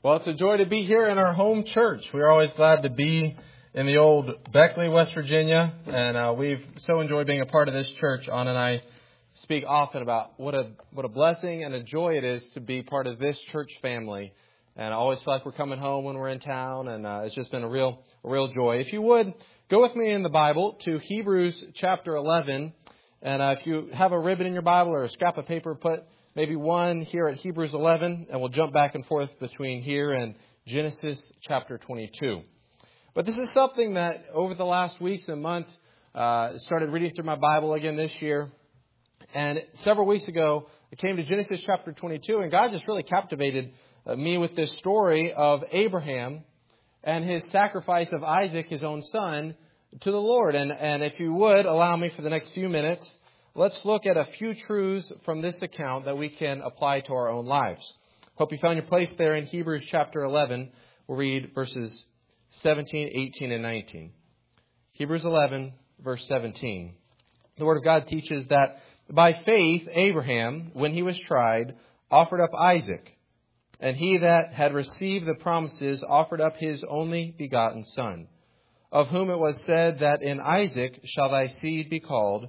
Well, it's a joy to be here in our home church. We're always glad to be in the old Beckley, West Virginia, and we've so enjoyed being a part of this church. Anna and I speak often about what a blessing and a joy it is to be part of this church family. And I always feel like we're coming home when we're in town, and it's just been a real joy. If you would, go with me in the Bible to Hebrews chapter 11. And if you have a ribbon in your Bible or a scrap of paper, put maybe one here at Hebrews 11, and we'll jump back and forth between here and Genesis chapter 22. But this is something that over the last weeks and months, started reading through my Bible again this year. And several weeks ago, I came to Genesis chapter 22, and God just really captivated me with this story of Abraham and his sacrifice of Isaac, his own son, to the Lord. And if you would allow me for the next few minutes, let's look at a few truths from this account that we can apply to our own lives. Hope you found your place there in Hebrews chapter 11. We'll read verses 17, 18, and 19. Hebrews 11, verse 17. The Word of God teaches that by faith, Abraham, when he was tried, offered up Isaac. And he that had received the promises offered up his only begotten son, of whom it was said that in Isaac shall thy seed be called,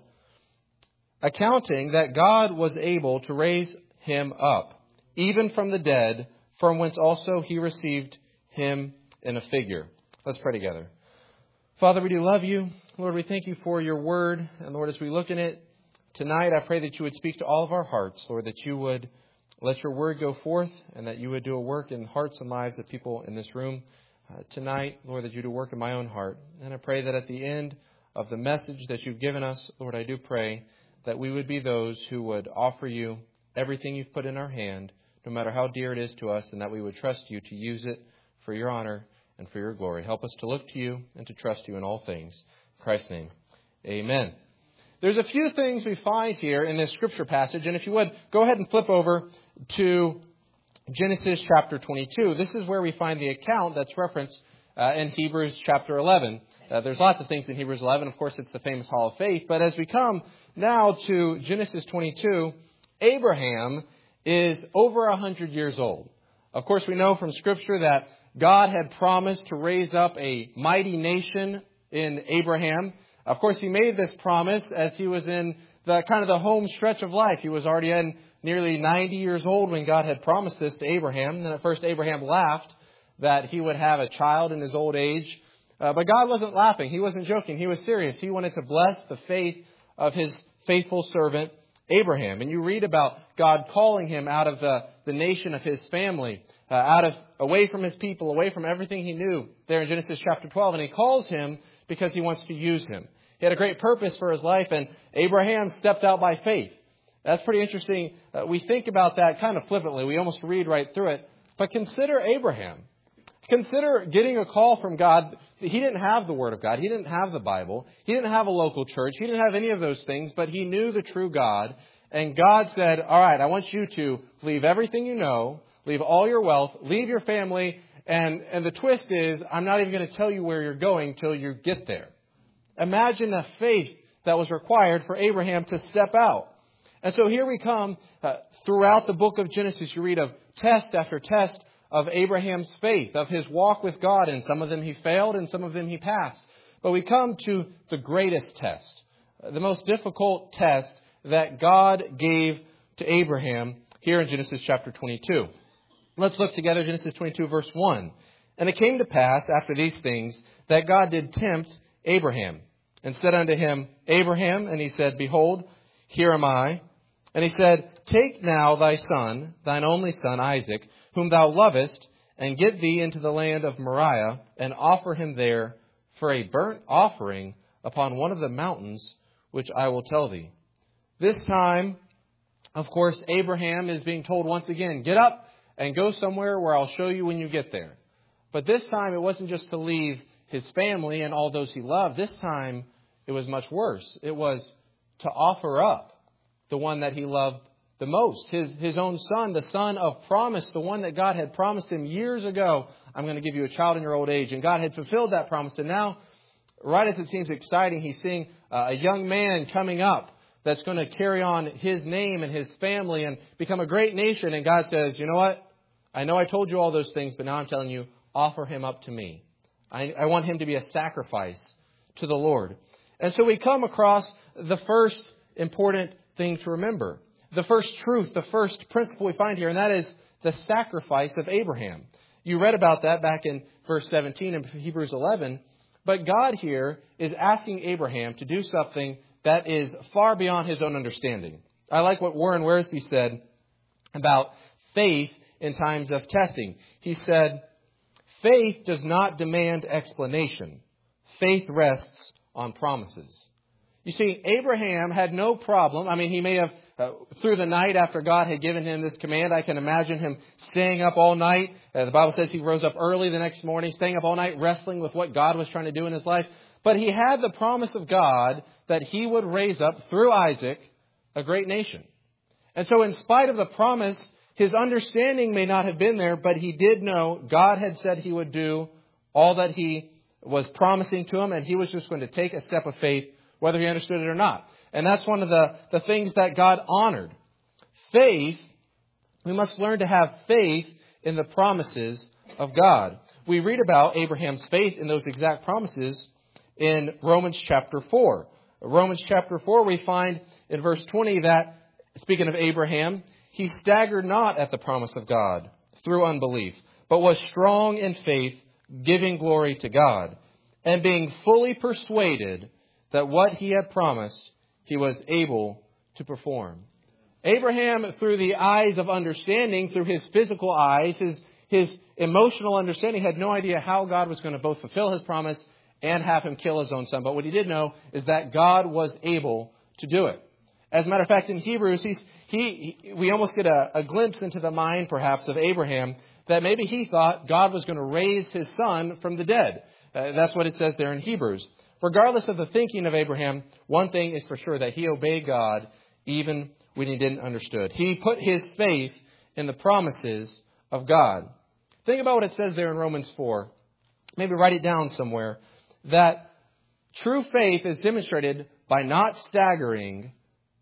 accounting that God was able to raise him up, even from the dead, from whence also he received him in a figure. Let's pray together. Father, we do love you. Lord, we thank you for your word. And Lord, as we look in it tonight, I pray that you would speak to all of our hearts. Lord, that you would let your word go forth and that you would do a work in the hearts and lives of people in this room tonight. Lord, that you do work in my own heart. And I pray that at the end of the message that you've given us, Lord, I do pray that we would be those who would offer you everything you've put in our hand, no matter how dear it is to us, and that we would trust you to use it for your honor and for your glory. Help us to look to you and to trust you in all things. In Christ's name, amen. There's a few things we find here in this scripture passage, and if you would, go ahead and flip over to Genesis chapter 22. This is where we find the account that's referenced in Hebrews chapter 11. There's lots of things in Hebrews 11. Of course, it's the famous Hall of Faith. But as we come now to Genesis 22, Abraham is over 100 years old. Of course, we know from Scripture that God had promised to raise up a mighty nation in Abraham. Of course, he made this promise as he was in the home stretch of life. He was already in nearly 90 years old when God had promised this to Abraham. And at first, Abraham laughed that he would have a child in his old age. But God wasn't laughing. He wasn't joking. He was serious. He wanted to bless the faith of his faithful servant, Abraham. And you read about God calling him out of the nation of his family, away from his people, away from everything he knew there in Genesis chapter 12. And he calls him because he wants to use him. He had a great purpose for his life, and Abraham stepped out by faith. That's pretty interesting. We think about that kind of flippantly. We almost read right through it. But consider Abraham. Consider getting a call from God. He didn't have the Word of God. He didn't have the Bible. He didn't have a local church. He didn't have any of those things, but he knew the true God. And God said, all right, I want you to leave everything you know, leave all your wealth, leave your family. And the twist is, I'm not even going to tell you where you're going till you get there. Imagine the faith that was required for Abraham to step out. And so here we come throughout the book of Genesis. You read of test after test of Abraham's faith, of his walk with God. And some of them he failed and some of them he passed. But we come to the greatest test, the most difficult test that God gave to Abraham here in Genesis chapter 22. Let's look together, Genesis 22, verse 1. And it came to pass after these things that God did tempt Abraham and said unto him, Abraham, and he said, Behold, here am I. And he said, Take now thy son, thine only son Isaac, whom thou lovest, and get thee into the land of Moriah, and offer him there for a burnt offering upon one of the mountains which I will tell thee. This time, of course, Abraham is being told once again, get up and go somewhere where I'll show you when you get there. But this time it wasn't just to leave his family and all those he loved. This time it was much worse. It was to offer up the one that he loved the most, his own son, the son of promise, the one that God had promised him years ago. I'm going to give you a child in your old age. And God had fulfilled that promise. And now, right as it seems exciting, he's seeing a young man coming up that's going to carry on his name and his family and become a great nation. And God says, you know what? I know I told you all those things, but now I'm telling you, offer him up to me. I want him to be a sacrifice to the Lord. And so we come across the first important thing to remember. The first truth, the first principle we find here, and that is the sacrifice of Abraham. You read about that back in verse 17 of Hebrews 11. But God here is asking Abraham to do something that is far beyond his own understanding. I like what Warren Wiersbe said about faith in times of testing. He said, faith does not demand explanation. Faith rests on promises. You see, Abraham had no problem. I mean, he may have, through the night after God had given him this command, I can imagine him staying up all night. The Bible says he rose up early the next morning, staying up all night, wrestling with what God was trying to do in his life. But he had the promise of God that he would raise up, through Isaac, a great nation. And so in spite of the promise, his understanding may not have been there, but he did know God had said he would do all that he was promising to him, and he was just going to take a step of faith, whether he understood it or not. And that's one of the things that God honored. Faith, we must learn to have faith in the promises of God. We read about Abraham's faith in those exact promises in Romans chapter 4. Romans chapter 4, we find in verse 20 that, speaking of Abraham, he staggered not at the promise of God through unbelief, but was strong in faith, giving glory to God, and being fully persuaded that what he had promised, he was able to perform. Abraham, through the eyes of understanding, through his physical eyes, his emotional understanding, had no idea how God was going to both fulfill his promise and have him kill his own son. But what he did know is that God was able to do it. As a matter of fact, in Hebrews, we almost get a glimpse into the mind, perhaps, of Abraham, that maybe he thought God was going to raise his son from the dead. That's what it says there in Hebrews. Regardless of the thinking of Abraham, one thing is for sure, that he obeyed God even when he didn't understand. He put his faith in the promises of God. Think about what it says there in Romans 4. Maybe write it down somewhere. That true faith is demonstrated by not staggering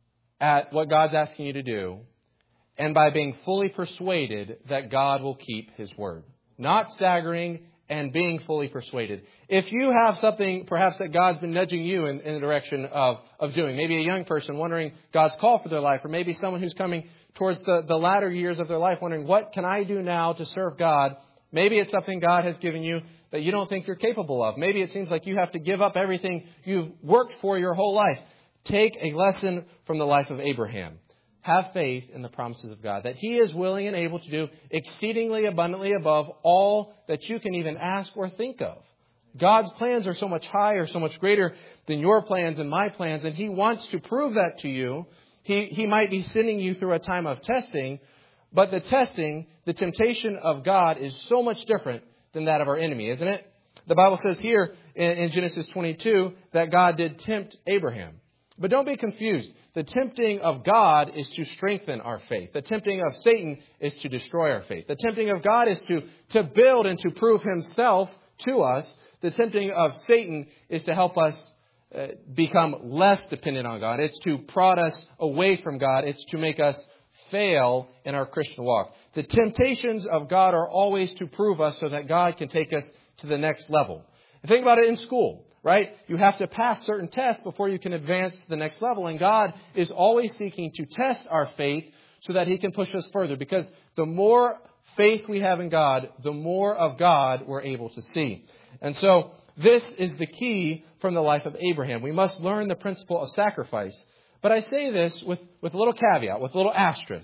at what God's asking you to do, and by being fully persuaded that God will keep his word. Not staggering and being fully persuaded. If you have something perhaps that God's been nudging you in the direction of doing, maybe a young person wondering God's call for their life, or maybe someone who's coming towards the latter years of their life wondering, what can I do now to serve God? Maybe it's something God has given you that you don't think you're capable of. Maybe it seems like you have to give up everything you've worked for your whole life. Take a lesson from the life of Abraham. Have faith in the promises of God, that he is willing and able to do exceedingly abundantly above all that you can even ask or think of. God's plans are so much higher, so much greater than your plans and my plans, and he wants to prove that to you. He might be sending you through a time of testing, but the testing, the temptation of God is so much different than that of our enemy, isn't it? The Bible says here in Genesis 22 that God did tempt Abraham. But don't be confused. The tempting of God is to strengthen our faith. The tempting of Satan is to destroy our faith. The tempting of God is to build and to prove himself to us. The tempting of Satan is to help us become less dependent on God. It's to prod us away from God. It's to make us fail in our Christian walk. The temptations of God are always to prove us so that God can take us to the next level. Think about it in school. Right? You have to pass certain tests before you can advance to the next level. And God is always seeking to test our faith so that he can push us further. Because the more faith we have in God, the more of God we're able to see. And so this is the key from the life of Abraham. We must learn the principle of sacrifice. But I say this with a little caveat, with a little asterisk.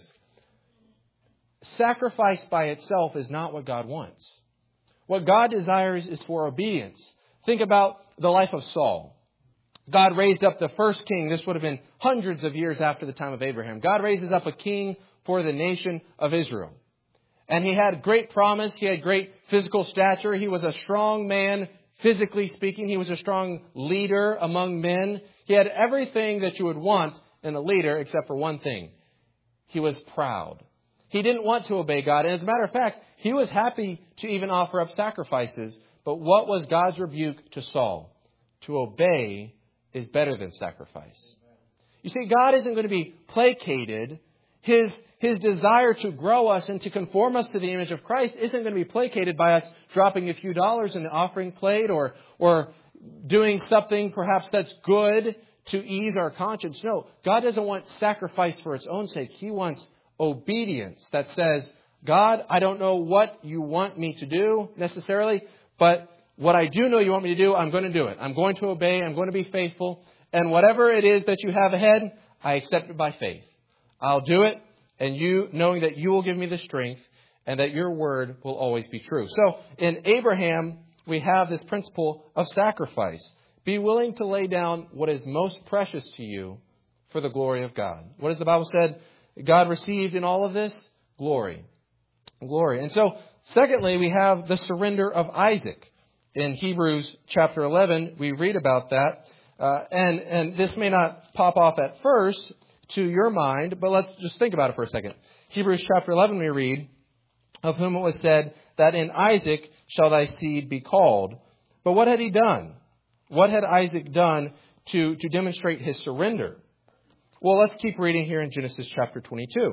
Sacrifice by itself is not what God wants. What God desires is for obedience. Think about the life of Saul. God raised up the first king. This would have been hundreds of years after the time of Abraham. God raises up a king for the nation of Israel. And he had great promise. He had great physical stature. He was a strong man, physically speaking. He was a strong leader among men. He had everything that you would want in a leader except for one thing. He was proud. He didn't want to obey God. And as a matter of fact, he was happy to even offer up sacrifices. But what was God's rebuke to Saul? To obey is better than sacrifice. You see, God isn't going to be placated His desire to grow us and to conform us to the image of Christ isn't going to be placated by us dropping a few dollars in the offering plate or doing something perhaps that's good to ease our conscience. No, God doesn't want sacrifice for its own sake. He wants obedience that says, God, I don't know what you want me to do necessarily, but what I do know you want me to do, I'm going to do it. I'm going to obey. I'm going to be faithful. And whatever it is that you have ahead, I accept it by faith. I'll do it. And you, knowing that you will give me the strength and that your word will always be true. So in Abraham, we have this principle of sacrifice. Be willing to lay down what is most precious to you for the glory of God. What does the Bible said God received in all of this? Glory. Glory. And so, secondly, we have the surrender of Isaac. In Hebrews chapter 11, we read about that. And this may not pop off at first to your mind, but let's just think about it for a second. Hebrews chapter 11, we read, of whom it was said that in Isaac shall thy seed be called. But what had he done? What had Isaac done to demonstrate his surrender? Well, let's keep reading here in Genesis chapter 22.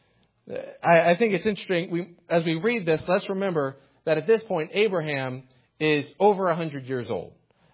I think it's interesting. As we read this, let's remember that at this point, Abraham is over 100 years old.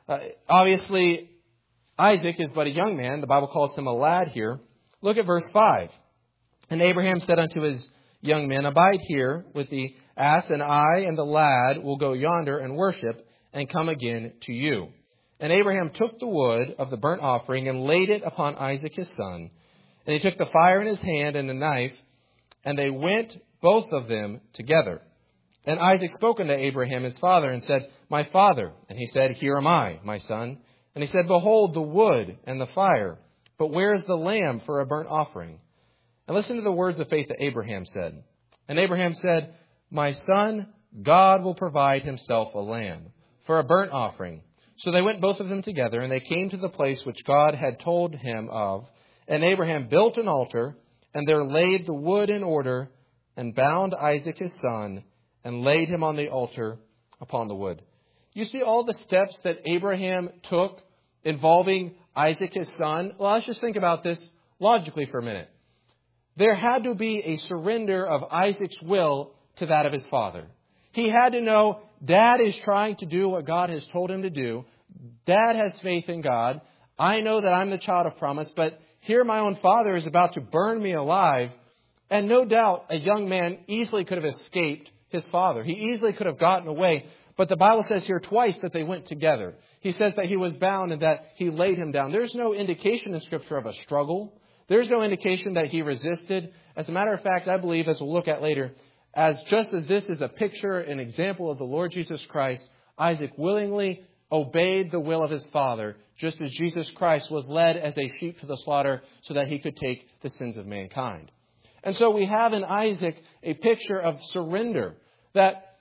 Obviously, Isaac is but a young man. The Bible calls him a lad here. Look at verse 5. And Abraham said unto his young men, abide here with the ass, and I and the lad will go yonder and worship and come again to you. And Abraham took the wood of the burnt offering and laid it upon Isaac his son. And he took the fire in his hand and the knife, and they went both of them together. And Isaac spoke unto Abraham his father and said, my father. And he said, here am I, my son. And he said, behold the wood and the fire, but where is the lamb for a burnt offering? And listen to the words of faith that Abraham said. And Abraham said, my son, God will provide himself a lamb for a burnt offering. So they went both of them together, and they came to the place which God had told him of. And Abraham built an altar, and there laid the wood in order, and bound Isaac his son, and laid him on the altar upon the wood. You see all the steps that Abraham took involving Isaac his son? Well, let's just think about this logically for a minute. There had to be a surrender of Isaac's will to that of his father. He had to know, Dad is trying to do what God has told him to do. Dad has faith in God. I know that I'm the child of promise, but here my own father is about to burn me alive. And no doubt a young man easily could have escaped his father. He easily could have gotten away. But the Bible says here twice that they went together. He says that he was bound and that he laid him down. There's no indication in Scripture of a struggle. There's no indication that he resisted. As a matter of fact, I believe, as we'll look at later, just as this is a picture, an example of the Lord Jesus Christ, Isaac willingly obeyed the will of his father, just as Jesus Christ was led as a sheep to the slaughter so that he could take the sins of mankind. And so we have in Isaac a picture of surrender that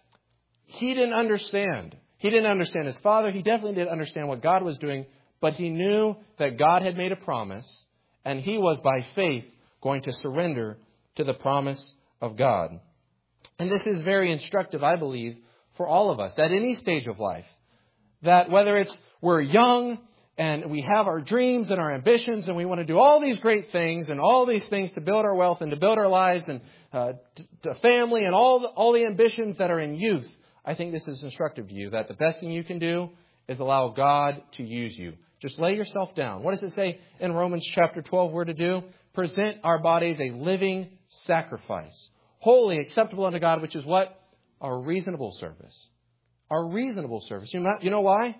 he didn't understand. He didn't understand his father. He definitely didn't understand what God was doing, but he knew that God had made a promise, and he was by faith going to surrender to the promise of God. And this is very instructive, I believe, for all of us at any stage of life. That whether it's we're young and we have our dreams and our ambitions and we want to do all these great things and all these things to build our wealth and to build our lives and to family and all the ambitions that are in youth, I think this is instructive to you that the best thing you can do is allow God to use you. Just lay yourself down. What does it say in Romans chapter 12 we're to do? Present our bodies a living sacrifice, holy, acceptable unto God, which is what? Our reasonable service. Our reasonable service. You know why?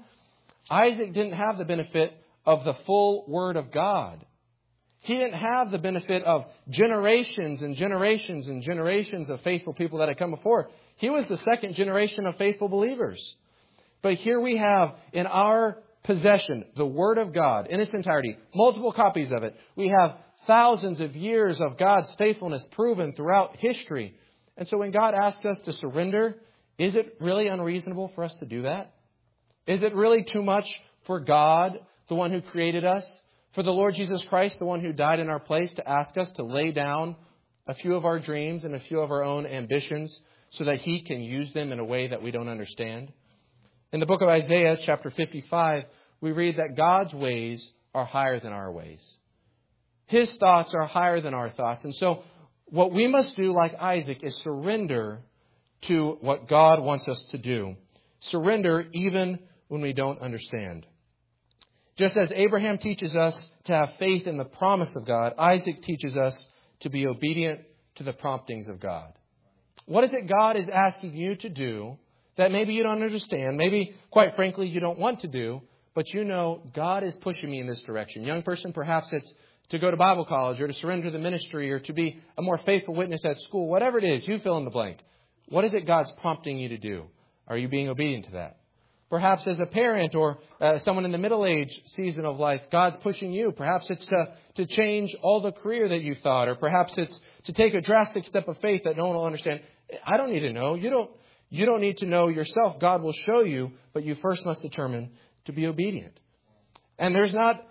Isaac didn't have the benefit of the full Word of God. He didn't have the benefit of generations and generations and generations of faithful people that had come before. He was the second generation of faithful believers. But here we have in our possession the Word of God in its entirety, multiple copies of it. We have thousands of years of God's faithfulness proven throughout history. And so when God asks us to surrender, is it really unreasonable for us to do that? Is it really too much for God, the one who created us, for the Lord Jesus Christ, the one who died in our place, to ask us to lay down a few of our dreams and a few of our own ambitions so that He can use them in a way that we don't understand? In the book of Isaiah, chapter 55, we read that God's ways are higher than our ways. His thoughts are higher than our thoughts. And so what we must do, like Isaac, is surrender to what God wants us to do. Surrender even when we don't understand. Just as Abraham teaches us to have faith in the promise of God, Isaac teaches us to be obedient to the promptings of God. What is it God is asking you to do that maybe you don't understand, maybe, quite frankly, you don't want to do, but you know God is pushing me in this direction? Young person, perhaps it's to go to Bible college or to surrender to the ministry or to be a more faithful witness at school. Whatever it is, you fill in the blank. What is it God's prompting you to do? Are you being obedient to that? Perhaps as a parent or someone in the middle age season of life, God's pushing you. Perhaps it's to change all the career that you thought, or perhaps it's to take a drastic step of faith that no one will understand. I don't need to know. You don't need to know yourself. God will show you, but you first must determine to be obedient. And there's not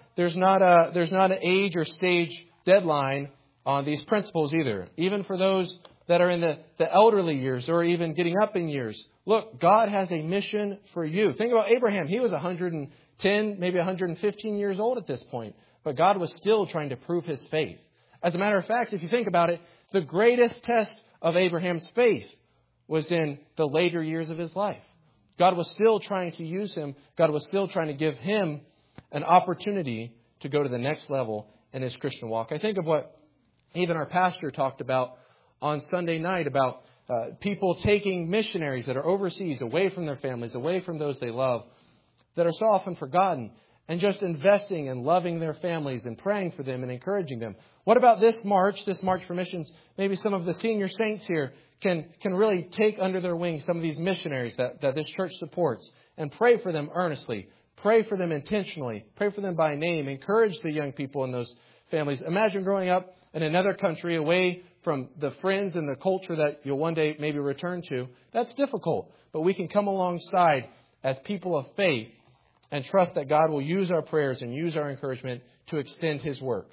an age or stage deadline on these principles either. Even for those that are in the elderly years or even getting up in years. Look, God has a mission for you. Think about Abraham. He was 110, maybe 115 years old at this point. But God was still trying to prove his faith. As a matter of fact, if you think about it, the greatest test of Abraham's faith was in the later years of his life. God was still trying to use him. God was still trying to give him an opportunity to go to the next level in his Christian walk. I think of what even our pastor talked about on Sunday night about people taking missionaries that are overseas, away from their families, away from those they love, that are so often forgotten, and just investing and loving their families and praying for them and encouraging them. What about this March for missions? Maybe some of the senior saints here can really take under their wing some of these missionaries that this church supports and pray for them earnestly. Pray for them intentionally. Pray for them by name. Encourage the young people in those families. Imagine growing up in another country away from the friends and the culture that you'll one day maybe return to. That's difficult. But we can come alongside as people of faith and trust that God will use our prayers and use our encouragement to extend his work.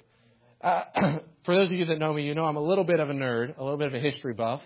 For those of you that know me, you know I'm a little bit of a nerd, a little bit of a history buff.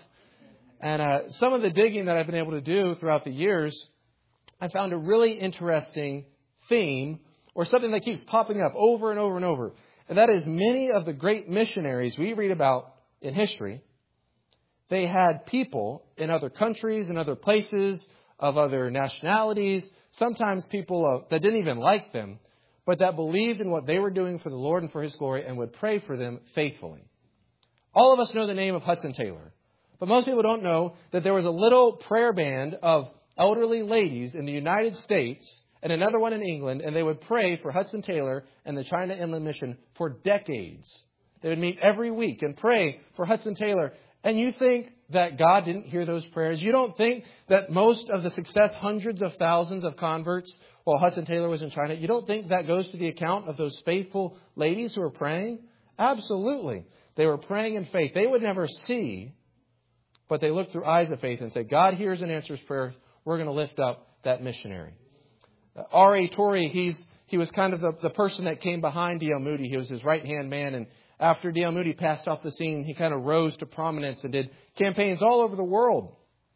And some of the digging that I've been able to do throughout the years, I found a really interesting theme or something that keeps popping up over and over and over. And that is many of the great missionaries we read about in history, they had people in other countries and other places of other nationalities, sometimes people that didn't even like them, but that believed in what they were doing for the Lord and for his glory and would pray for them faithfully. All of us know the name of Hudson Taylor, but most people don't know that there was a little prayer band of elderly ladies in the United States and another one in England, and they would pray for Hudson Taylor and the China Inland Mission for decades. They would meet every week and pray for Hudson Taylor. And you think that God didn't hear those prayers? You don't think that most of the success, hundreds of thousands of converts while Hudson Taylor was in China, you don't think that goes to the account of those faithful ladies who were praying? Absolutely. They were praying in faith. They would never see, but they looked through eyes of faith and said, God hears and answers prayer. We're going to lift up that missionary. R.A. Torrey, he was kind of the person that came behind D.L. Moody. He was his right-hand man, and after D.L. Moody passed off the scene, he kind of rose to prominence and did campaigns all over the world.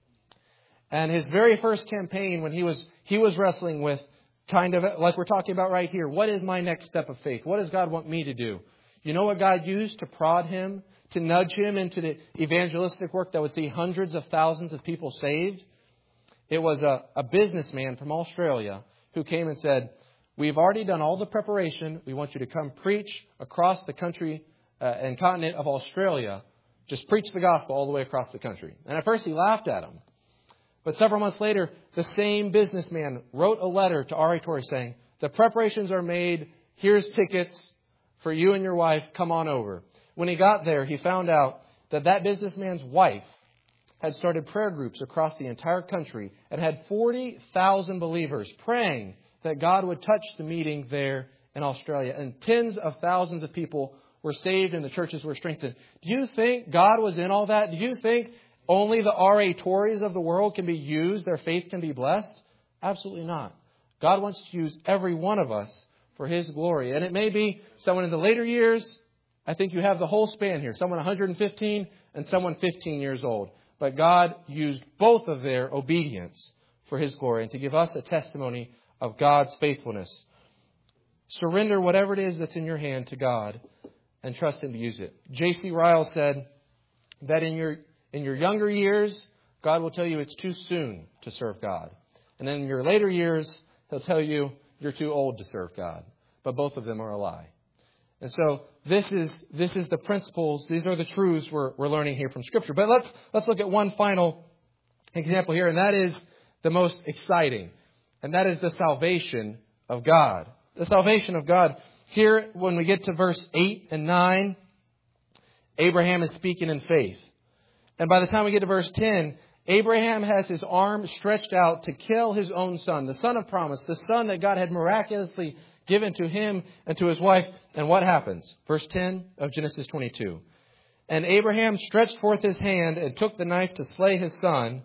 And his very first campaign, when he was wrestling with kind of like we're talking about right here, what is my next step of faith? What does God want me to do? You know what God used to prod him, to nudge him into the evangelistic work that would see hundreds of thousands of people saved? It was a businessman from Australia who came and said, we've already done all the preparation. We want you to come preach across the country and continent of Australia. Just preach the gospel all the way across the country. And at first he laughed at him. But several months later, the same businessman wrote a letter to R.A. Torrey saying, the preparations are made. Here's tickets for you and your wife. Come on over. When he got there, he found out that businessman's wife had started prayer groups across the entire country and had 40,000 believers praying that God would touch the meeting there in Australia. And tens of thousands of people were saved and the churches were strengthened. Do you think God was in all that? Do you think only the R.A. Torreys of the world can be used, their faith can be blessed? Absolutely not. God wants to use every one of us for his glory. And it may be someone in the later years. I think you have the whole span here. Someone 115 and someone 15 years old. But God used both of their obedience for his glory and to give us a testimony of God's faithfulness. Surrender whatever it is that's in your hand to God and trust him to use it. J.C. Ryle said, that in your younger years, God will tell you it's too soon to serve God. And then in your later years, He'll tell you you're too old to serve God. But both of them are a lie. And so this is the principles. These are the truths we're learning here from Scripture. But let's look at one final example here, and that is the most exciting. And that is the salvation of God. The salvation of God. Here, when we get to verse 8 and 9, Abraham is speaking in faith. And by the time we get to verse 10, Abraham has his arm stretched out to kill his own son, the son of promise, the son that God had miraculously given to him and to his wife. And what happens? Verse 10 of Genesis 22. And Abraham stretched forth his hand and took the knife to slay his son.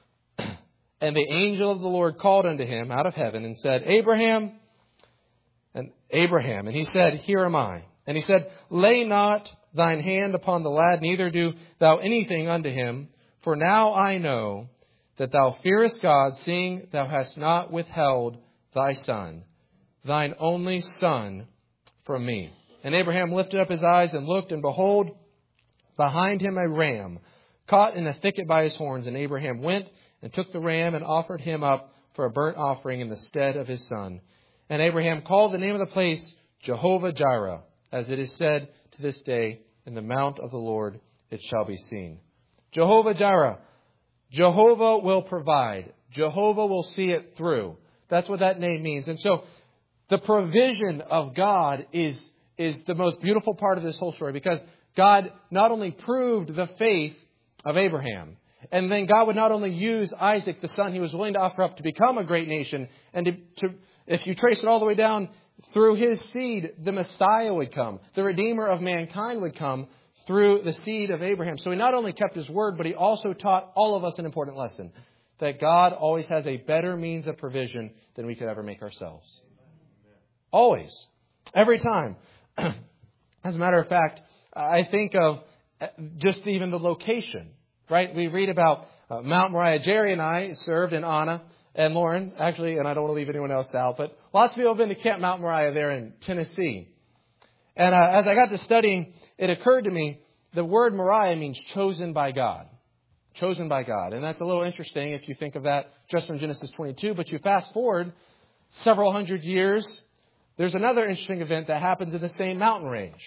And the angel of the Lord called unto him out of heaven and said, Abraham. And he said, Here am I. And he said, Lay not thine hand upon the lad, neither do thou anything unto him. For now I know that thou fearest God, seeing thou hast not withheld thy son, thine only son, from me. And Abraham lifted up his eyes and looked, and behold, behind him a ram, caught in a thicket by his horns. And Abraham went and took the ram and offered him up for a burnt offering in the stead of his son. And Abraham called the name of the place Jehovah Jireh, as it is said to this day, in the mount of the Lord it shall be seen. Jehovah Jireh. Jehovah will provide. Jehovah will see it through. That's what that name means. And so the provision of God is the most beautiful part of this whole story, because God not only proved the faith of Abraham, and then God would not only use Isaac, the son he was willing to offer up, to become a great nation, and to if you trace it all the way down, through his seed, the Messiah would come. The Redeemer of mankind would come through the seed of Abraham. So he not only kept his word, but he also taught all of us an important lesson. That God always has a better means of provision than we could ever make ourselves. Always. Every time. As a matter of fact, I think of just even the location. Right? We read about Mount Moriah. Jerry and I served in Anna. And Lauren, actually, and I don't want to leave anyone else out, but lots of people have been to Camp Mount Moriah there in Tennessee. And as I got to studying, it occurred to me the word Moriah means chosen by God. Chosen by God. And that's a little interesting if you think of that just from Genesis 22. But you fast forward several hundred years, there's another interesting event that happens in the same mountain range.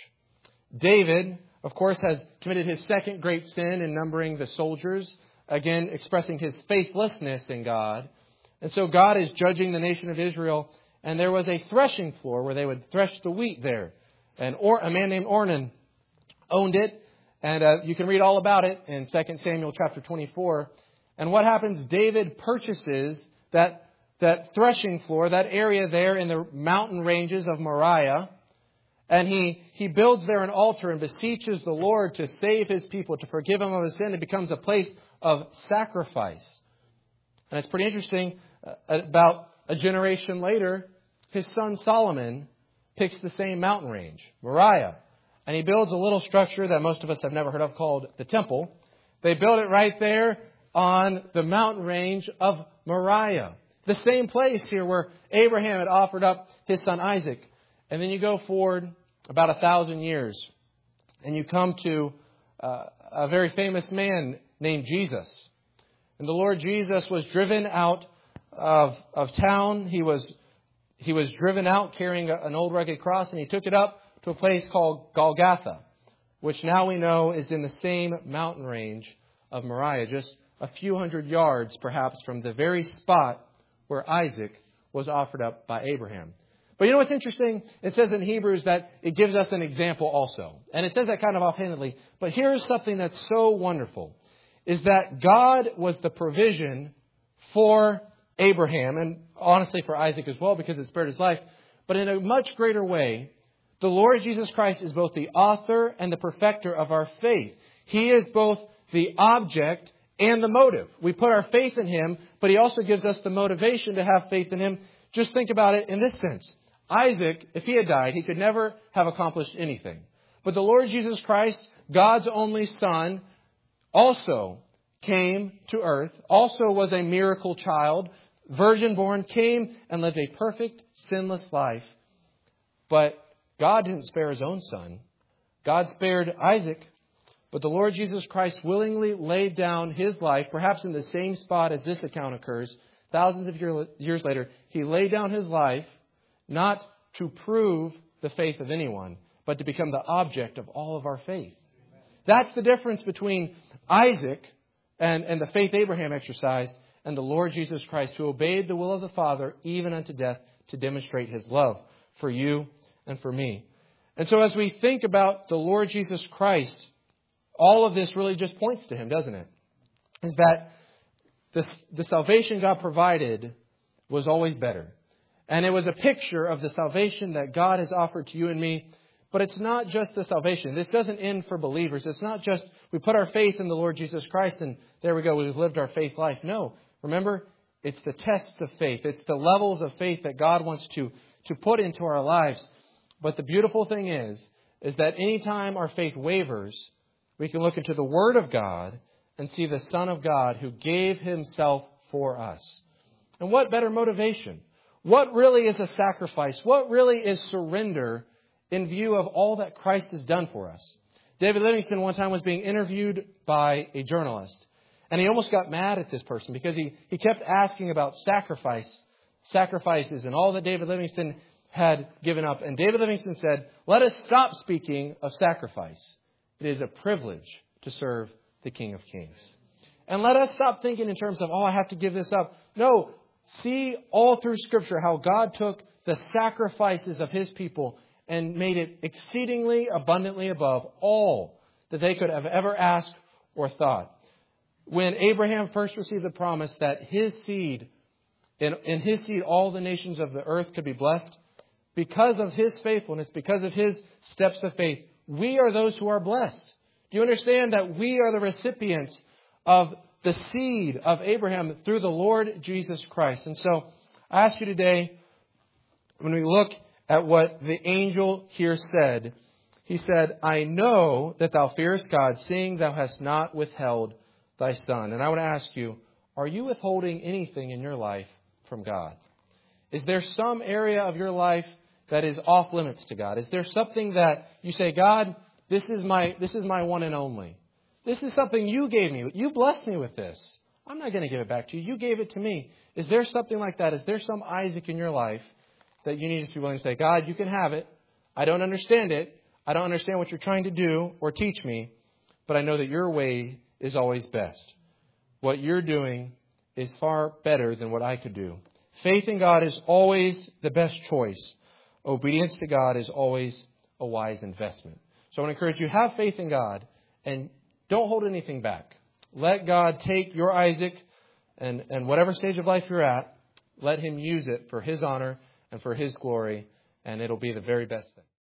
David, of course, has committed his second great sin in numbering the soldiers, again expressing his faithlessness in God. And so God is judging the nation of Israel, and there was a threshing floor where they would thresh the wheat there. And a man named Ornan owned it, and you can read all about it in 2 Samuel chapter 24. And what happens? David purchases that threshing floor, that area there in the mountain ranges of Moriah, and he builds there an altar and beseeches the Lord to save his people, to forgive him of his sin. It becomes a place of sacrifice. And it's pretty interesting. About a generation later, his son Solomon picks the same mountain range, Moriah, and he builds a little structure that most of us have never heard of called the temple. They built it right there on the mountain range of Moriah. The same place here where Abraham had offered up his son Isaac. And then you go forward about 1,000 years, and you come to a very famous man named Jesus. And the Lord Jesus was driven out of town. He was driven out carrying an old rugged cross, and he took it up to a place called Golgotha, which now we know is in the same mountain range of Moriah, just a few hundred yards perhaps from the very spot where Isaac was offered up by Abraham. But you know what's interesting? It says in Hebrews that it gives us an example also. And it says that kind of offhandedly. But here's something that's so wonderful, is that God was the provision for Abraham, and honestly for Isaac as well, because it spared his life. But in a much greater way, the Lord Jesus Christ is both the author and the perfecter of our faith. He is both the object and the motive. We put our faith in Him, but He also gives us the motivation to have faith in Him. Just think about it in this sense. Isaac, if he had died, he could never have accomplished anything. But the Lord Jesus Christ, God's only Son, also came to earth, also was a miracle child, virgin born, came and lived a perfect, sinless life. But God didn't spare His own Son. God spared Isaac But the Lord Jesus Christ willingly laid down His life, perhaps in the same spot as this account occurs, thousands of years later. He laid down His life not to prove the faith of anyone, but to become the object of all of our faith. That's the difference between Isaac and the faith Abraham exercised and the Lord Jesus Christ, who obeyed the will of the Father even unto death to demonstrate His love for you and for me. And so as we think about the Lord Jesus Christ, all of this really just points to Him, doesn't it? Is that the salvation God provided was always better. And it was a picture of the salvation that God has offered to you and me. But it's not just the salvation. This doesn't end for believers. It's not just we put our faith in the Lord Jesus Christ and there we go, we've lived our faith life. No. Remember, it's the tests of faith. It's the levels of faith that God wants to put into our lives. But the beautiful thing is that anytime our faith wavers, we can look into the Word of God and see the Son of God who gave Himself for us. And what better motivation? What really is a sacrifice? What really is surrender in view of all that Christ has done for us? David Livingstone one time was being interviewed by a journalist. And he almost got mad at this person because he kept asking about sacrifices and all that David Livingstone had given up. And David Livingstone said, "Let us stop speaking of sacrifice. It is a privilege to serve the King of Kings." And let us stop thinking in terms of, I have to give this up. No, see all through Scripture how God took the sacrifices of His people and made it exceedingly abundantly above all that they could have ever asked or thought. When Abraham first received the promise that his seed, in his seed all the nations of the earth could be blessed, because of his faithfulness, because of his steps of faith, we are those who are blessed. Do you understand that we are the recipients of the seed of Abraham through the Lord Jesus Christ? And so I ask you today, when we look at what the angel here said, he said, "I know that thou fearest God, seeing thou hast not withheld thy son." And I want to ask you, are you withholding anything in your life from God? Is there some area of your life that is off limits to God? Is there something that you say, "God, this is my one and only. This is something you gave me. You blessed me with this. I'm not going to give it back to you. You gave it to me." Is there something like that? Is there some Isaac in your life that you need to be willing to say, "God, you can have it. I don't understand it. I don't understand what you're trying to do or teach me, but I know that your way is always best. What you're doing is far better than what I could do." Faith in God is always the best choice. Obedience to God is always a wise investment. So I want to encourage you, have faith in God and don't hold anything back. Let God take your Isaac and whatever stage of life you're at, let Him use it for His honor and for His glory, and it'll be the very best thing.